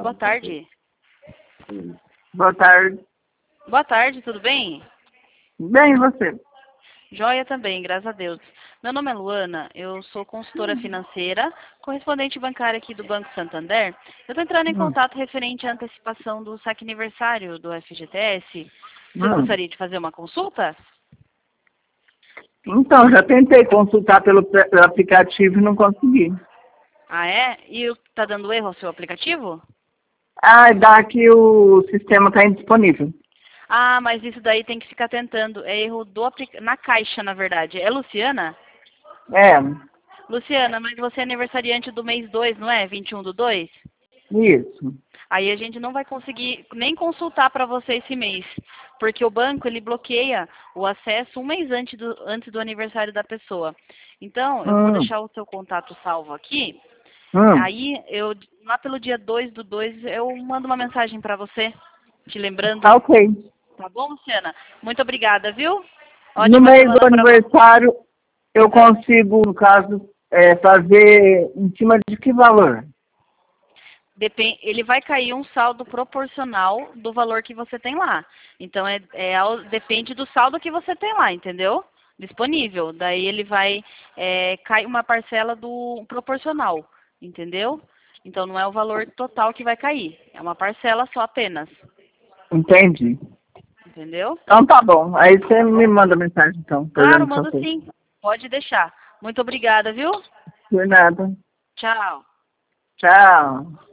boa tarde. Boa tarde. Boa tarde, tudo bem? Bem, e você? Joia também, graças a Deus. Meu nome é Luana, eu sou consultora financeira, correspondente bancária aqui do Banco Santander. Eu estou entrando em contato referente à antecipação do saque aniversário do FGTS. Você gostaria de fazer uma consulta? Então, já tentei consultar pelo aplicativo e não consegui. Ah, é? E está dando erro ao seu aplicativo? Ah, dá que o sistema está indisponível. Ah, mas isso daí tem que ficar tentando. É erro na caixa, na verdade. É Luciana? É, Luciana, mas você é aniversariante do mês 2, não é? 21/2? isso. Aí a gente não vai conseguir nem consultar para você esse mês, porque o banco ele bloqueia o acesso um mês antes do aniversário da pessoa. Então, eu vou deixar o seu contato salvo aqui. Aí, lá pelo dia 2/2, eu mando uma mensagem para você, te lembrando. Tá ok. Tá bom, Luciana? Muito obrigada, viu? No Ótima mês do semana para você. aniversário, eu consigo, no caso, fazer em cima de que valor? Ele vai cair um saldo proporcional do valor que você tem lá. Então, depende do saldo que você tem lá, entendeu? Disponível. Daí ele vai cair uma parcela do proporcional, entendeu? Então, não é o valor total que vai cair. É uma parcela só apenas. Entendi. Entendeu? Então tá bom. Aí você me manda mensagem, então. Claro, mando sim. Pode deixar. Muito obrigada, viu? Por nada. Tchau. Tchau.